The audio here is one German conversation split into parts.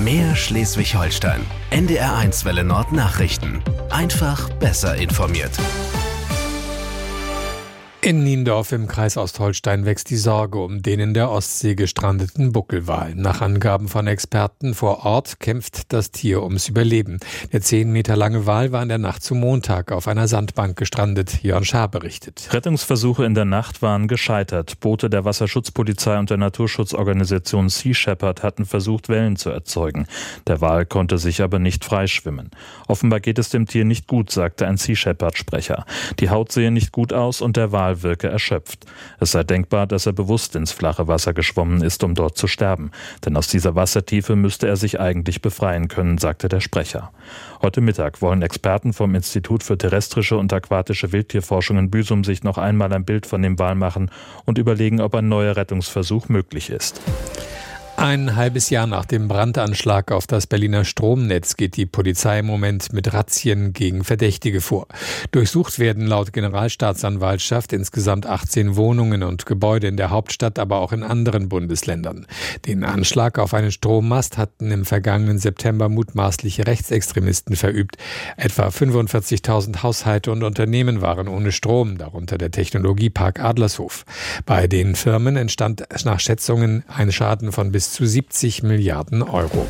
Mehr Schleswig-Holstein. NDR1 Welle Nord Nachrichten. Einfach besser informiert. In Niendorf im Kreis Ostholstein wächst die Sorge um den in der Ostsee gestrandeten Buckelwal. Nach Angaben von Experten vor Ort kämpft das Tier ums Überleben. Der 10 Meter lange Wal war in der Nacht zu Montag auf einer Sandbank gestrandet. Jörn Schaar berichtet. Rettungsversuche in der Nacht waren gescheitert. Boote der Wasserschutzpolizei und der Naturschutzorganisation Sea Shepherd hatten versucht, Wellen zu erzeugen. Der Wal konnte sich aber nicht freischwimmen. Offenbar geht es dem Tier nicht gut, sagte ein Sea Shepherd-Sprecher. Die Haut sehe nicht gut aus und der Wal wirke erschöpft. Es sei denkbar, dass er bewusst ins flache Wasser geschwommen ist, um dort zu sterben. Denn aus dieser Wassertiefe müsste er sich eigentlich befreien können, sagte der Sprecher. Heute Mittag wollen Experten vom Institut für terrestrische und aquatische Wildtierforschung in Büsum sich noch einmal ein Bild von dem Wal machen und überlegen, ob ein neuer Rettungsversuch möglich ist. Ein halbes Jahr nach dem Brandanschlag auf das Berliner Stromnetz geht die Polizei im Moment mit Razzien gegen Verdächtige vor. Durchsucht werden laut Generalstaatsanwaltschaft insgesamt 18 Wohnungen und Gebäude in der Hauptstadt, aber auch in anderen Bundesländern. Den Anschlag auf einen Strommast hatten im vergangenen September mutmaßliche Rechtsextremisten verübt. Etwa 45.000 Haushalte und Unternehmen waren ohne Strom, darunter der Technologiepark Adlershof. Bei den Firmen entstand nach Schätzungen ein Schaden von bis zu 70 Milliarden Euro.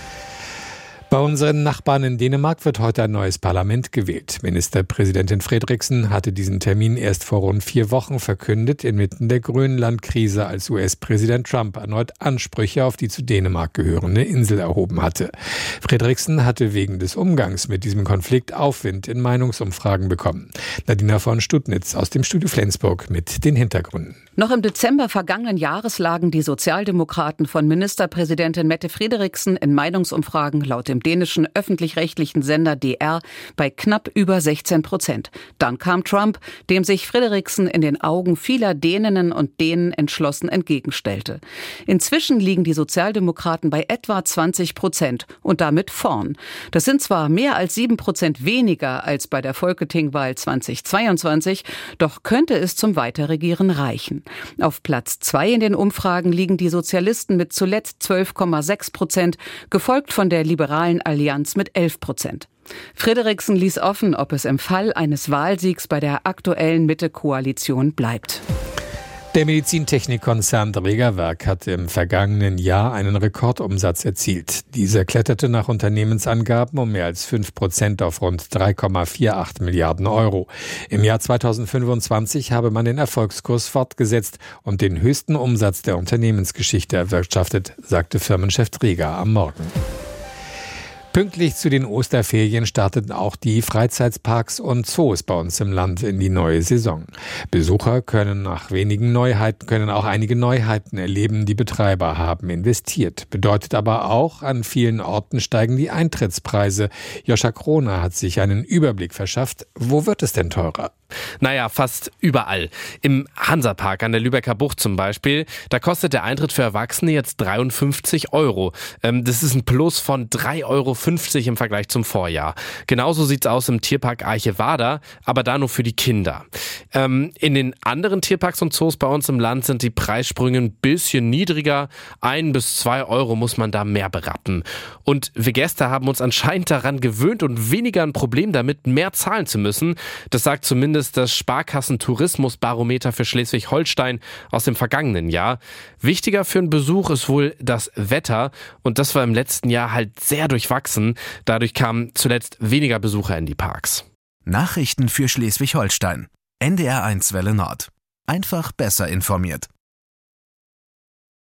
Bei unseren Nachbarn in Dänemark wird heute ein neues Parlament gewählt. Ministerpräsidentin Frederiksen hatte diesen Termin erst vor rund 4 Wochen verkündet, inmitten der Grönland-Krise, als US-Präsident Trump erneut Ansprüche auf die zu Dänemark gehörende Insel erhoben hatte. Frederiksen hatte wegen des Umgangs mit diesem Konflikt Aufwind in Meinungsumfragen bekommen. Nadina von Studnitz aus dem Studio Flensburg mit den Hintergründen. Noch im Dezember vergangenen Jahres lagen die Sozialdemokraten von Ministerpräsidentin Mette Frederiksen in Meinungsumfragen laut dem dänischen öffentlich-rechtlichen Sender DR bei knapp über 16%. Dann kam Trump, dem sich Frederiksen in den Augen vieler Däninnen und Dänen entschlossen entgegenstellte. Inzwischen liegen die Sozialdemokraten bei etwa 20% und damit vorn. Das sind zwar mehr als 7% weniger als bei der Folketingwahl 2022, doch könnte es zum Weiterregieren reichen. Auf Platz 2 in den Umfragen liegen die Sozialisten mit zuletzt 12,6%, gefolgt von der liberalen Allianz mit 11%. Frederiksen ließ offen, ob es im Fall eines Wahlsiegs bei der aktuellen Mitte-Koalition bleibt. Der Medizintechnikkonzern Drägerwerk hat im vergangenen Jahr einen Rekordumsatz erzielt. Dieser kletterte nach Unternehmensangaben um mehr als 5% auf rund 3,48 Milliarden Euro. Im Jahr 2025 habe man den Erfolgskurs fortgesetzt und den höchsten Umsatz der Unternehmensgeschichte erwirtschaftet, sagte Firmenchef Dräger am Morgen. Pünktlich zu den Osterferien starteten auch die Freizeitparks und Zoos bei uns im Land in die neue Saison. Besucher können auch einige Neuheiten erleben. Die Betreiber haben investiert. Bedeutet aber auch, an vielen Orten steigen die Eintrittspreise. Joscha Kroner hat sich einen Überblick verschafft. Wo wird es denn teurer? Naja, fast überall. Im Hansapark an der Lübecker Bucht zum Beispiel, da kostet der Eintritt für Erwachsene jetzt 53 Euro. Das ist ein Plus von 3,50 Euro im Vergleich zum Vorjahr. Genauso sieht's aus im Tierpark Archevada, aber da nur für die Kinder. In den anderen Tierparks und Zoos bei uns im Land sind die Preissprünge ein bisschen niedriger. 1 bis 2 Euro muss man da mehr berappen. Und wir Gäste haben uns anscheinend daran gewöhnt und weniger ein Problem damit, mehr zahlen zu müssen. Das sagt zumindest das Sparkassen-Tourismus-Barometer für Schleswig-Holstein aus dem vergangenen Jahr. Wichtiger für einen Besuch ist wohl das Wetter und das war im letzten Jahr halt sehr durchwachsen. Dadurch kamen zuletzt weniger Besucher in die Parks. Nachrichten für Schleswig-Holstein. NDR1 Welle Nord. Einfach besser informiert.